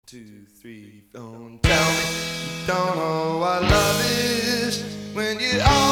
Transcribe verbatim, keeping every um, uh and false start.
two, three, four. Tell me you don't know what love is when you are.